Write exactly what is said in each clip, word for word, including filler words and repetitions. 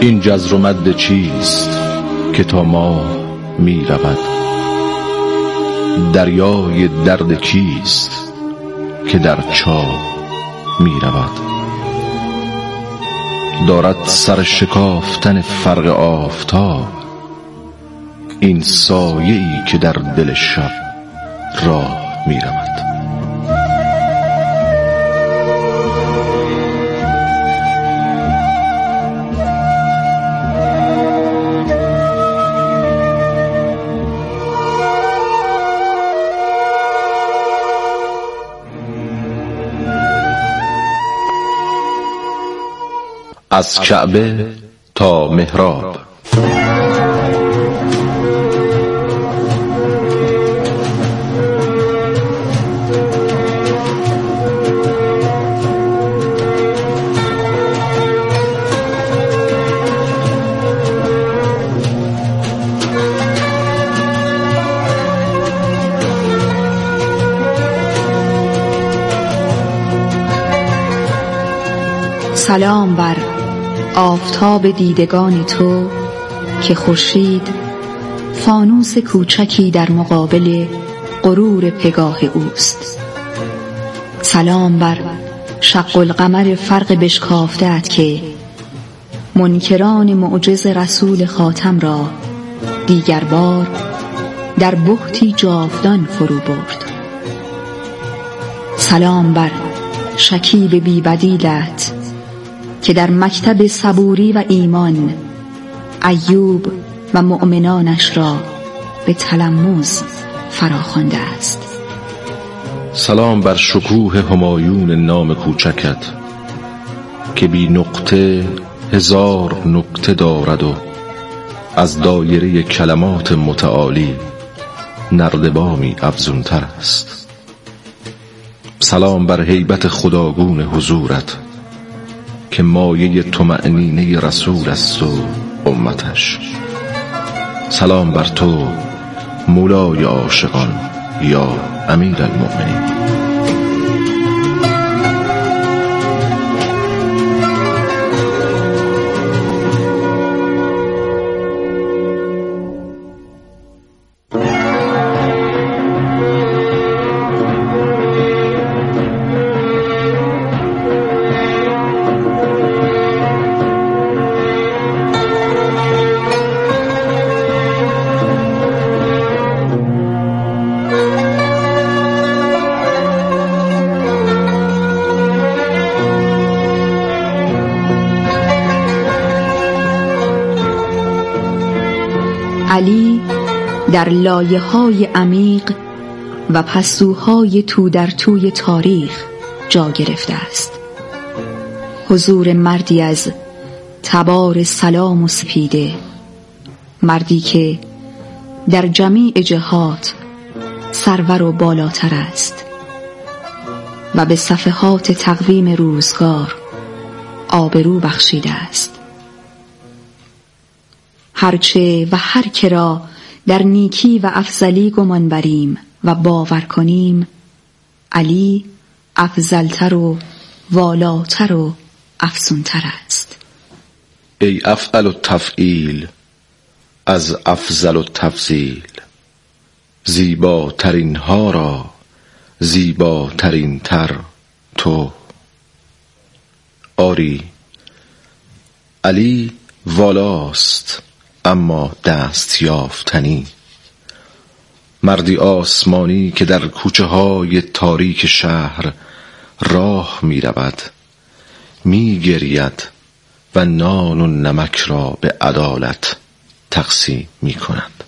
این جزر و مد چیست که تا ماه می رود؟ دریای درد کیست که در چاه می رود؟ دارد سر شکافتن فرق آفتاب این سایه‌ای که در دل شب راه می رود. از کعبه تا محراب. سلام بر آفتاب دیدگان تو که خورشید فانوس کوچکی در مقابل غرور پگاه اوست. سلام بر شق القمر فرق بشکافته‌ات که منکران معجز رسول خاتم را دیگر بار در بهتی جاودان فرو برد. سلام بر شکیب بی بدیلت که در مکتب صبوری و ایمان ایوب و مؤمنانش را به تلمذ فراخوانده است. سلام بر شکوه همایون نام کوچکت که بی نقطه هزار نکته دارد و از دایره کلمات متعالی نردبامی افزونتر است. سلام بر هیبت خداگون حضورت که مایه طمأنینه رسول است و امتش. سلام بر تو مولای عاشقان یا امیر المؤمنین. علی در لایه‌های عمیق و پستوهای تو در توی تاریخ جا گرفته است. حضور مردی از تبار سلام و سپیده، مردی که در جمیع جهات سرور و بالاتر است و به صفحات تقویم روزگار آبرو بخشیده است. هرچه و هر که را در نیکی و افضلی گمان بریم و باور کنیم، علی افضلتر و والاتر و افزونتر است. ای افعل و تفعیل از افضل و تفضیل، زیباترین ها را زیباترین تر تو. آری علی والاست اما دست یافتنی، مردی آسمانی که در کوچه های تاریک شهر راه می رود، می گرید و نان و نمک را به عدالت تقسیم می کند.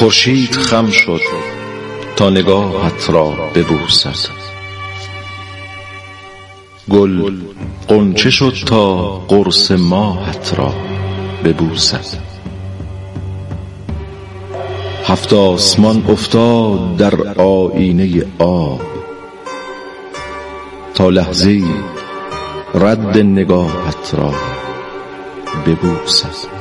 خورشید خم شد تا نگاهت را ببوسد، گل غنچه شد تا قرص ماهت را ببوسد. هفت آسمان افتاد در آیینه آب تا لحظه‌ای رد نگاهت را ببوسد.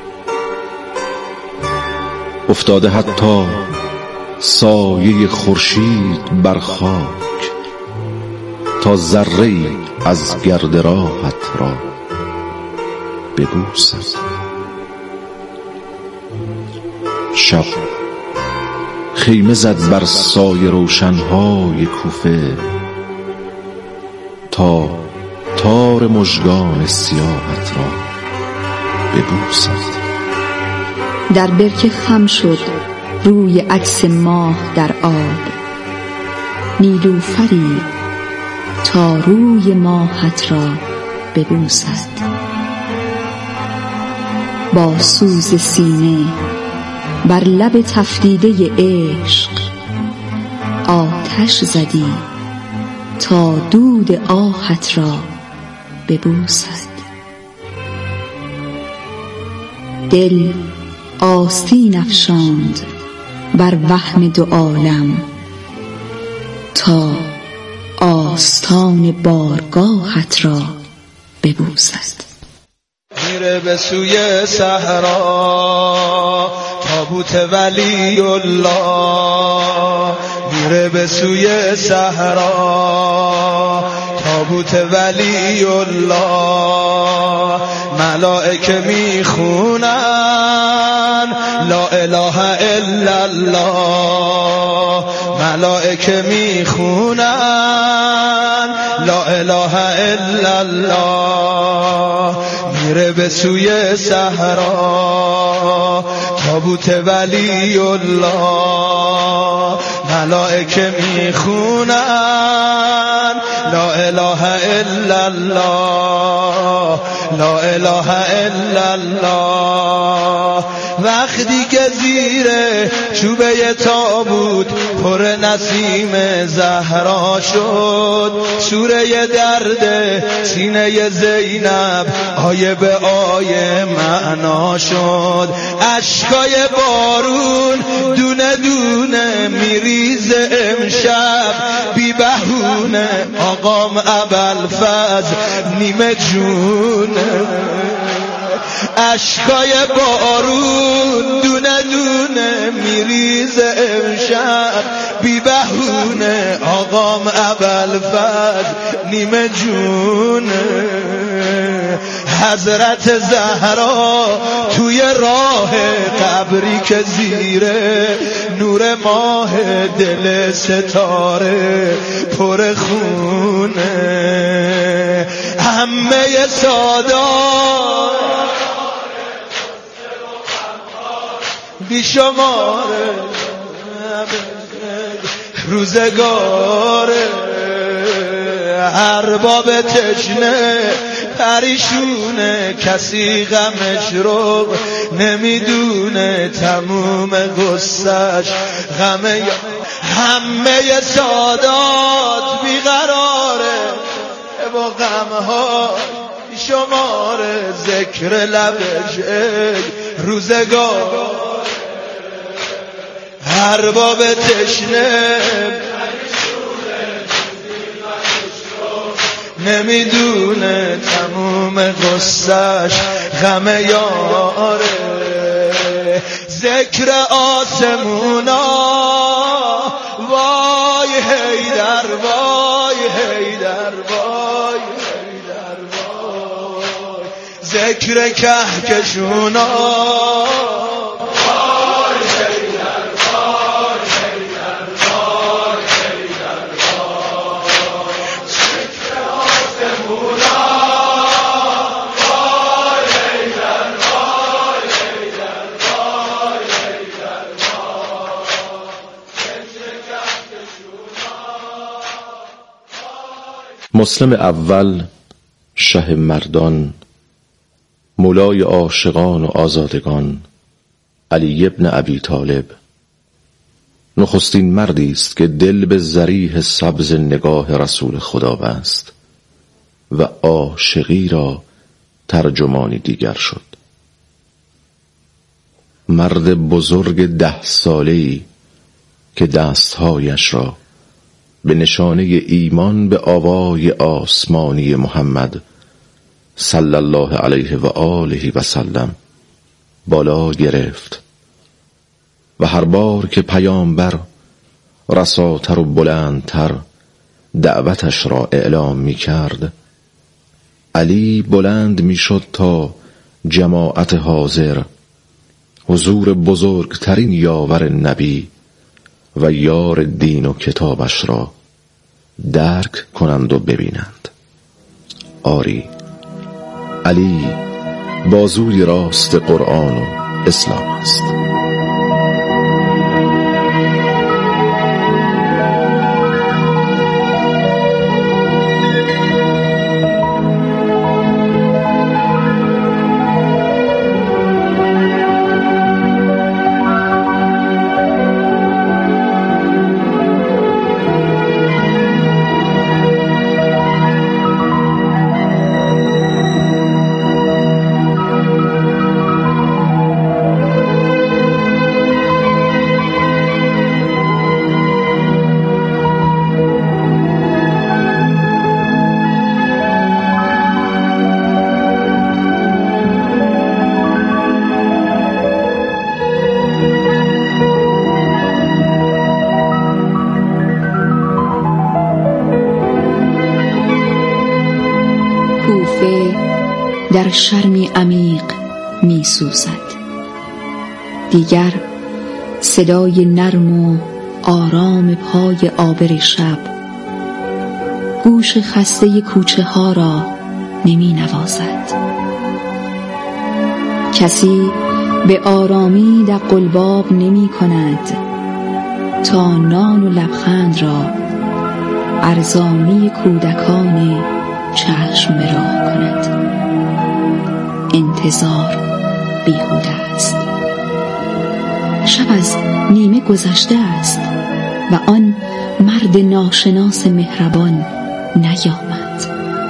افتاده حتی سایه خورشید بر خاک تا ذره‌ای از گرد راهت را ببوسد. شب خیمه زد بر سایه روشنهای کوفه تا تار مژگان سیاهت را ببوسد. در برکه خم شد روی عکس ماه در آب، نیلوفری تا روی ماهت را ببوسد. با سوز سینه بر لب تفدیده عشق آتش زدی تا دود آهت را ببوسد. دل آستین افشاند بر وهم دو عالم تا آستان بارگاهت را ببوسد. میره به سوی صحرا تابوت ولی الله، میره به سوی صحرا تابوت ولی الله. ملائکه میخونن لا اله الا الله، ملائکه میخونن لا اله الا الله. میره به سوی صحرا تابوت ولی الله، ملائکه میخونن لا اله الا الله، لا اله الا الله. وقتی که زیر چوبه تابوت پر نسیم زهرا شد، سوره درد سینه زینب آیه به آیه معنا شد. اشکای بارون دونه دونه میریز امشب، بی بهونه آقام ابوالفضل نیمه جونه. اشکای بارون دونه دونه میریز امشب، بی بهونه آقام ابوالفضل نیمه جونه. حضرت زهرا توی راه قبری که زیره نور ماه دل ستاره پر خونه. همه سادات بیشماره روزگاره، ارباب تشنه پریشونه، کسی غمش رو نمیدونه، تموم غصهش غمه. همه سادات بیقراره با غمها شماره، ذکر لبش روزگار. ارباب تشنه نمیدونه، تموم غصهش غم یاره. ذکر آسمونا وای حیدر، وای حیدر، وای حیدر، وای. ذکر کهکشونا مسلم اول شه مردان، مولای عاشقان و آزادگان، علی ابن ابی طالب نخستین مردی است که دل به ذریح سبز نگاه رسول خدا بست و عاشقی را ترجمانی دیگر شد. مرد بزرگ ده ساله‌ای که دستهایش را به نشانه ایمان به آوای آسمانی محمد صلی الله علیه و آله و سلم بالا گرفت و هر بار که پیامبر رساتر و بلندتر دعوتش را اعلام می کرد، علی بلند می شد تا جماعت حاضر حضور بزرگترین یاور نبی و یار دین و کتابش را درک کنند و ببینند. آری، علی بازوی راست قرآن و اسلام است. در شرمی عمیق می سوزد. دیگر صدای نرم و آرام پای عابر شب گوش خسته کوچه ها را نمی نوازد. کسی به آرامی در قلباب نمی کند تا نان و لبخند را ارزانی کودکان چشم به راه کند. انتظار بیهوده است. شب از نیمه گذشته است و آن مرد ناشناس مهربان نیامد.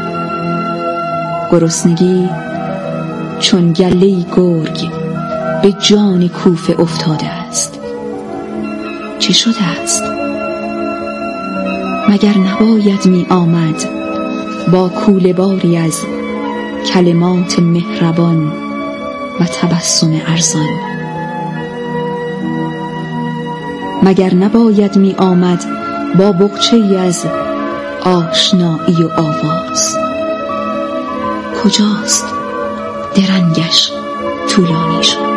گرسنگی چون گله‌ای گرگ به جان کوفه افتاده است. چه شده است؟ مگر نباید می آمد با کوله باری از کلمات مهربان و تبسم ارزان؟ مگر نباید می آمد با بقچه‌ای از آشنایی و آواز؟ کجاست درنگش طولانی شد؟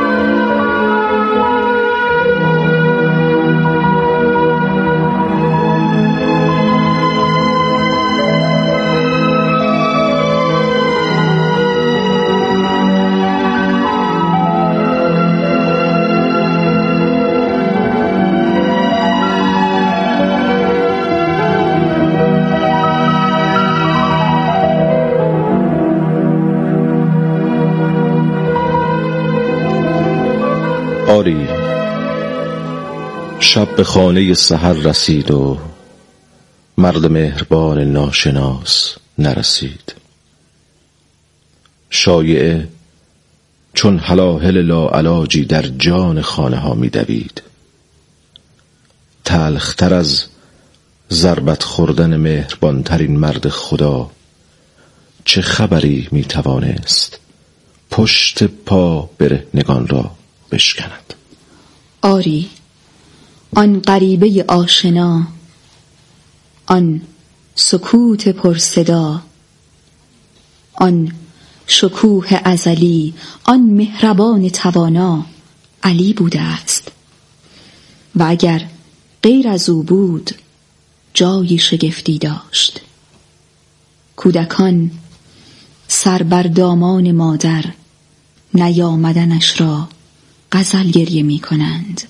آری، شب به خانه سحر رسید و مرد مهربان ناشناس نرسید. شایعه چون هلاهل لاعلاجی در جان خانه ها می دوید. تلختر از ضربت خوردن مهربانترین مرد خدا چه خبری می توانست پشت پا برهنگان را بشکند؟ آری، آن غریبه آشنا، آن سکوت پرصدا، آن شکوه ازلی، آن مهربان توانا علی بوده است و اگر غیر از او بود جای شگفتی داشت. کودکان سر بر دامان مادر نیامدنش را غزل گریه می کنند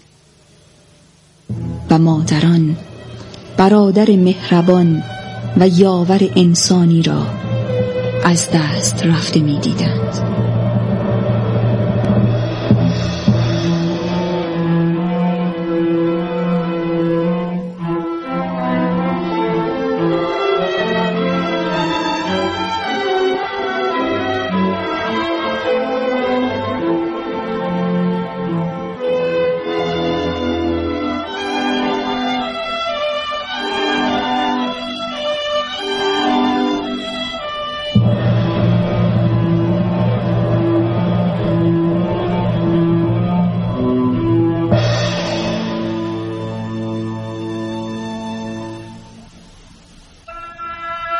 و مادران برادر مهربان و یاور انسانی را از دست رفته می دیدند.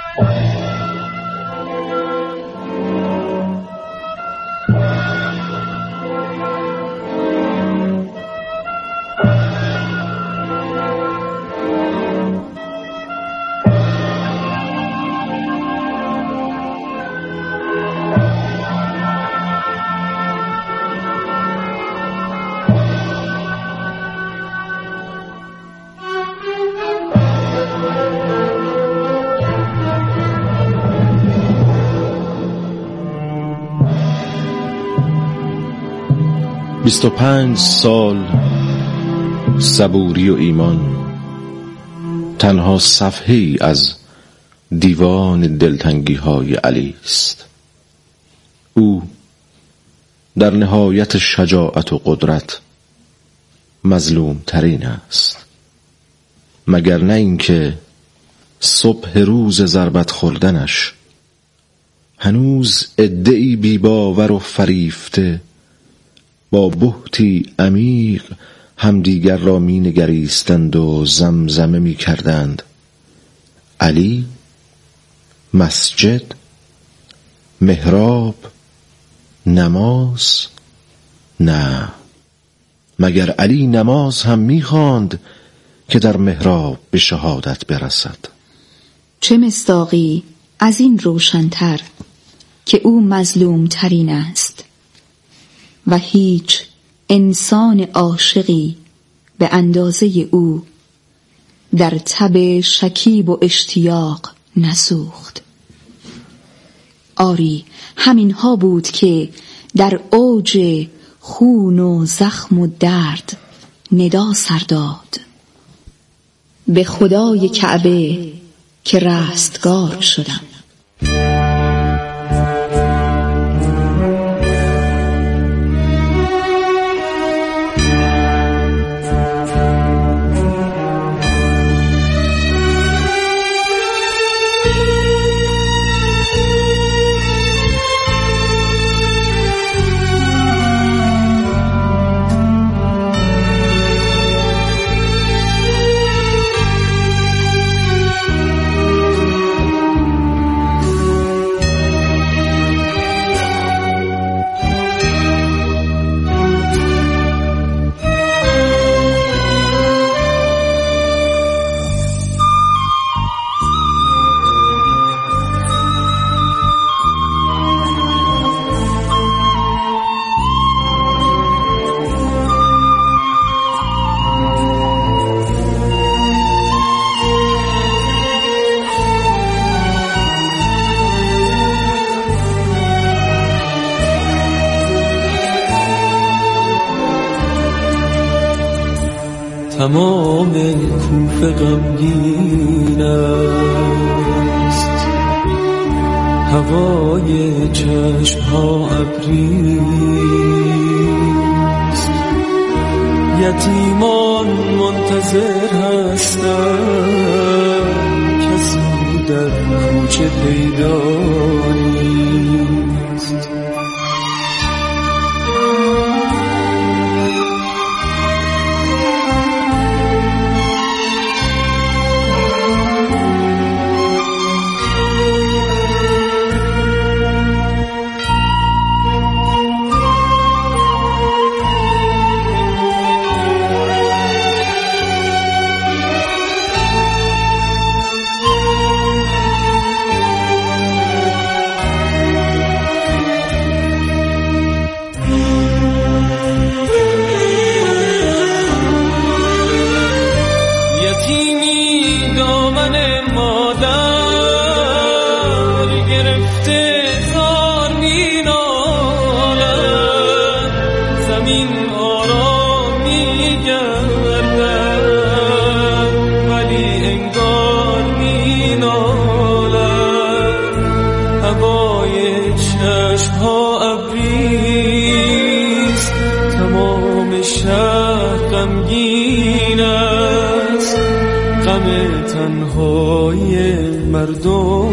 بیست و پنج سال صبوری و ایمان، تنها صفحه ای از دیوان دلتنگی های علی است. او در نهایت شجاعت و قدرت مظلوم ترین است، مگر نه اینکه صبح روز ضربت خوردنش هنوز عده‌ای بی‌باور و فریفته با بهتی عمیق همدیگر را می نگریستند و زمزمه می کردند: علی، مسجد، محراب، نماز. نه، مگر علی نماز هم می خواند که در محراب به شهادت برسد؟ چه مصداقی از این روشن‌تر که او مظلوم ترین است و هیچ انسان عاشقی به اندازه او در تب شکیب و اشتیاق نسوخت. آری، همینها بود که در اوج خون و زخم و درد ندا سر داد: به خدای کعبه که رستگار شدم. تمام کوفه غمگین است، هوای چشم‌ها ابریست، یتیمان منتظر هستند، کسی در کوچه پیدا نیست. تنهای مردم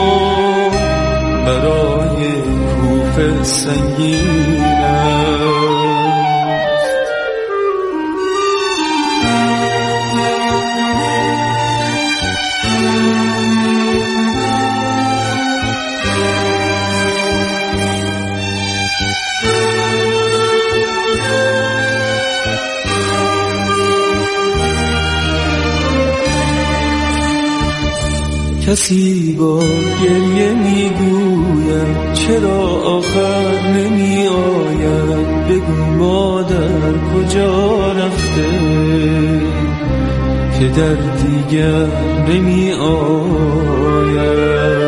برای کوفه سنگین است. کسی با گریه میگوید چرا آخر نمی آید، بگو مادر کجا رفته که در دیگر نمی آید.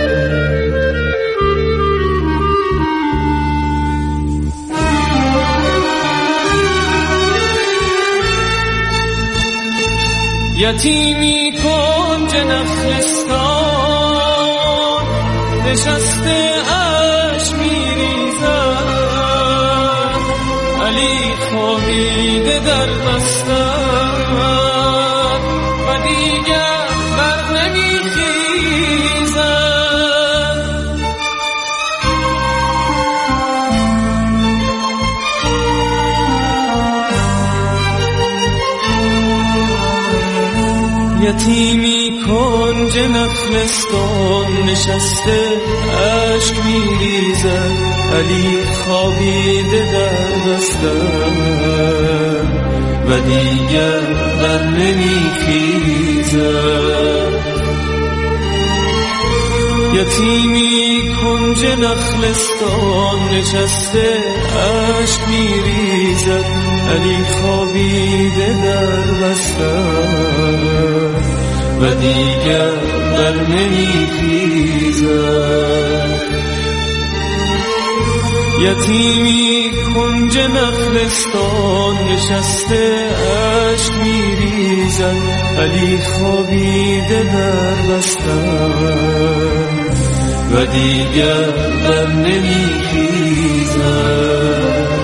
یتیمی کنج نخلستان نشسته اش میریزد، علی خوابیده در بستر و دیگر بر نمیخیزد. یتیمی کنج نخلستان نشسته اشک میریزد، علی خوابیده در بستر و دیگر بر نمیخیزد. یتیمی کنج نخلستان نشسته اشک میریزد، علی خوابیده در بستر و دیگر بر نمیخیزد. یتیمی کنج نخلستان نشسته اشک میریزد، علی خوابیده در بستر و دیگر بر نمیخیزد.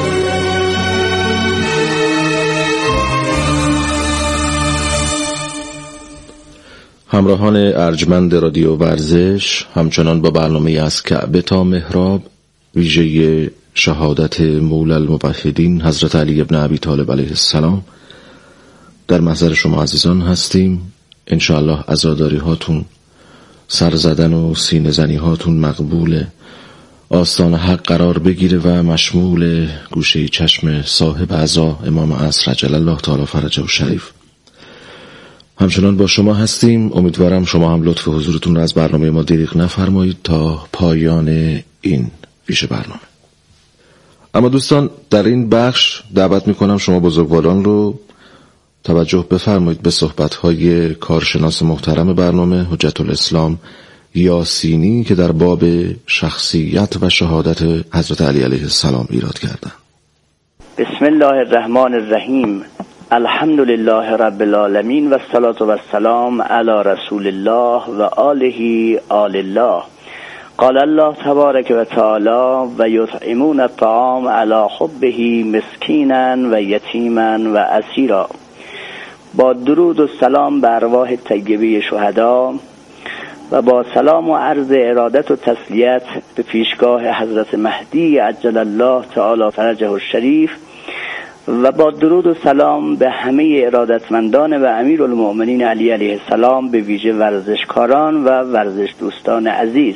همراهان ارجمند رادیو ورزش، همچنان با برنامه از کعبه تا محراب ویژه شهادت مولا الموحدین حضرت علی ابن ابی طالب علیه السلام در محضر شما عزیزان هستیم. انشاءالله عزاداری هاتون، سر زدن و سینه زنی هاتون مقبول، آستان حق قرار بگیره و مشمول گوشه چشم صاحب عزا امام عصر عجل الله تعالی فرجه و شریف. همچنان با شما هستیم. امیدوارم شما هم لطف حضورتون را از برنامه ما دریغ نفرمایید تا پایان این ویژه برنامه. اما دوستان، در این بخش دعوت میکنم شما بزرگواران رو توجه بفرمایید به صحبت‌های کارشناس محترم برنامه حجت الاسلام یاسینی که در باب شخصیت و شهادت حضرت علی علیه السلام ایراد کردند. بسم الله الرحمن الرحیم. الحمد لله رب العالمین و الصلاة و السلام علی رسول الله و آله آل الله. قال الله تبارک و تعالی و یطعمون الطعام علی حبه مسکینا و یتیما و اسیرا. با درود و سلام به ارواح طیبه شهدا و با سلام و عرض ارادت و تسلیت به پیشگاه حضرت مهدی عجل الله تعالی فرجه الشریف و با درود و سلام به همه ارادتمندان و امیرالمؤمنین علی علیه السلام، به ویژه ورزشکاران و ورزش دوستان عزیز.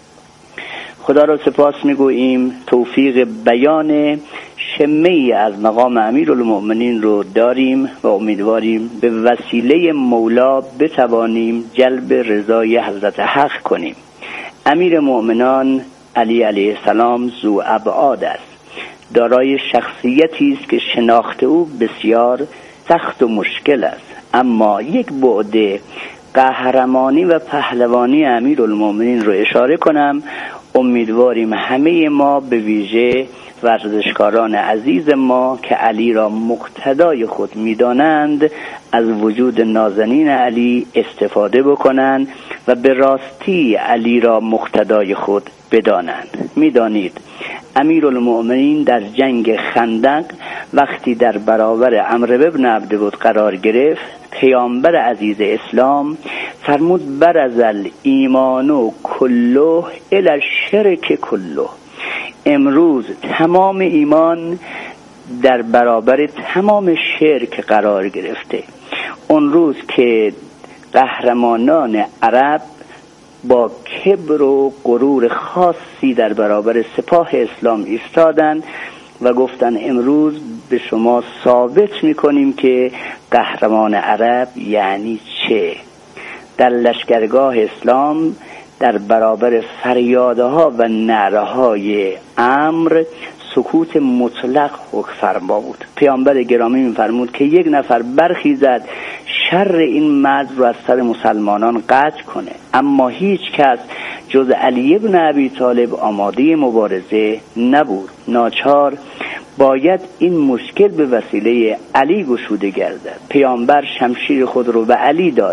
خدا را سپاس میگوییم توفیق بیان شمه‌ای از مقام امیرالمؤمنین رو داریم و امیدواریم به وسیله مولا بتوانیم جلب رضای حضرت حق کنیم. امیر مؤمنان علی علیه السلام ذو ابعاد است، دارای شخصیتی است که شناخت او بسیار سخت و مشکل است، اما یک بعد قهرمانی و پهلوانی امیرالمؤمنین رو اشاره کنم. امیدواریم همه ما به ویژه ورزشکاران عزیز ما که علی را مقتدای خود می‌دانند از وجود نازنین علی استفاده بکنند و به راستی علی را مقتدای خود بدانند. می‌دانید امیرالمؤمنین در جنگ خندق وقتی در برابر عمرو بن عبدود قرار گرفت، پیامبر عزیز اسلام فرمود برزل ایمانو کله الی الشرک کله. امروز تمام ایمان در برابر تمام شرک قرار گرفته. اون روز که قهرمانان عرب با کبر و غرور خاصی در برابر سپاه اسلام ایستادند و گفتن امروز به شما ثابت میکنیم که قهرمان عرب یعنی چه. در لشکرگاه اسلام در برابر فریادها و نعره‌های عمرو سکوت مطلق حکم فرما بود. پیامبر گرامی می‌فرمود که یک نفر برخیزد شر این مرد رو از سر مسلمانان قطع کنه، اما هیچ کس جز علی ابن ابی طالب آماده مبارزه نبود. ناچار باید این مشکل به وسیله علی گشوده گردد. پیامبر شمشیر خود رو به علی داد،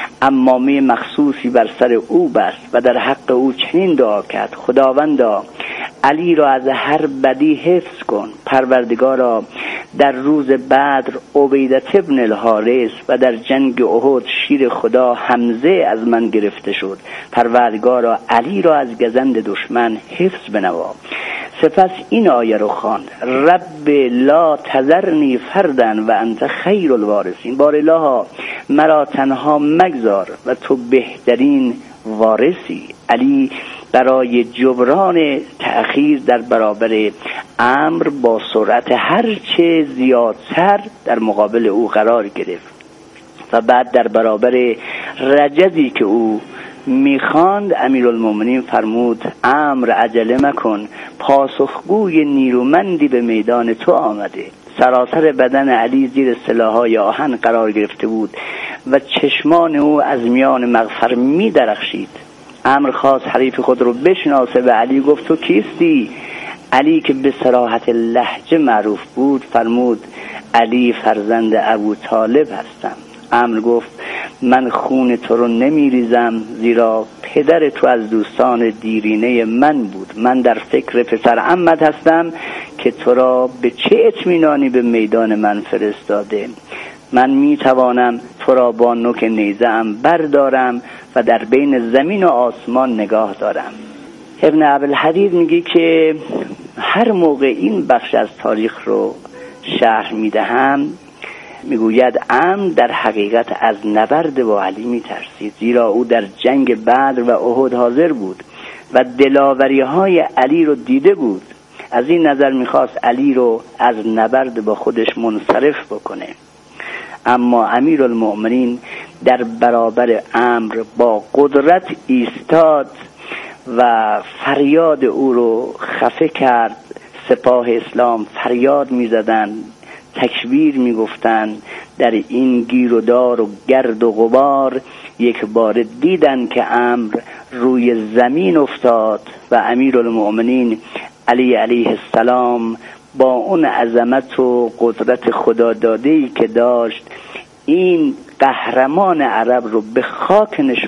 عمامه مخصوصی بر سر او بست و در حق او چنین دعا کرد: خداوندا علی را از هر بدی حفظ کن. پروردگارا در روز بدر عبیدة ابن الحارث و در جنگ احد شیر خدا حمزه از من گرفته شد. پروردگارا علی را از گزند دشمن حفظ بنوا. سپس این آیه رو خواند: رب لا تذرنی فردن و انت خیر الوارثین. بار الله مرا تنها مگذار و تو بهترین وارثی. علی برای جبران تأخیر در برابر عمرو با سرعت هرچه زیادتر در مقابل او قرار گرفت و بعد در برابر رجزی که او میخواند امیرالمومنین فرمود: عمرو عجله مکن، پاسخگوی نیرومندی به میدان تو آمده. سراسر بدن علی زیر سلاح‌های آهن قرار گرفته بود و چشمان او از میان مغفر می درخشید. عمرو خواست حریف خود رو بشناسه و علی گفت: تو کیستی؟ علی که به صراحت لهجه معروف بود فرمود: علی فرزند ابو طالب هستم. عمرو گفت: من خون تو رو نمی ریزم، زیرا پدر تو از دوستان دیرینه من بود. من در فکر پسر عمت هستم که تو را به چه اطمینانی به میدان من فرستاده. من می توانم تو را با نوک نیزه ام بردارم و در بین زمین و آسمان نگاه دارم. ابن ابوالحدید میگه که هر موقع این بخش از تاریخ رو شرح میدهم میگوید عمرو در حقیقت از نبرد با علی میترسید، زیرا او در جنگ بدر و احد حاضر بود و دلاوری های علی رو دیده بود. از این نظر میخواست علی رو از نبرد با خودش منصرف بکنه. اما امیرالمؤمنین در برابر عمرو با قدرت ایستاد و فریاد او رو خفه کرد. سپاه اسلام فریاد میزدند، تکبیر میگفتند. در این گیر و دار و گرد و غبار یک بار دیدن که عمرو روی زمین افتاد و امیرالمؤمنین علی علیه السلام با اون عظمت و قدرت خدا داده‌ای که داشت این قهرمان عرب رو به خاک نشاند.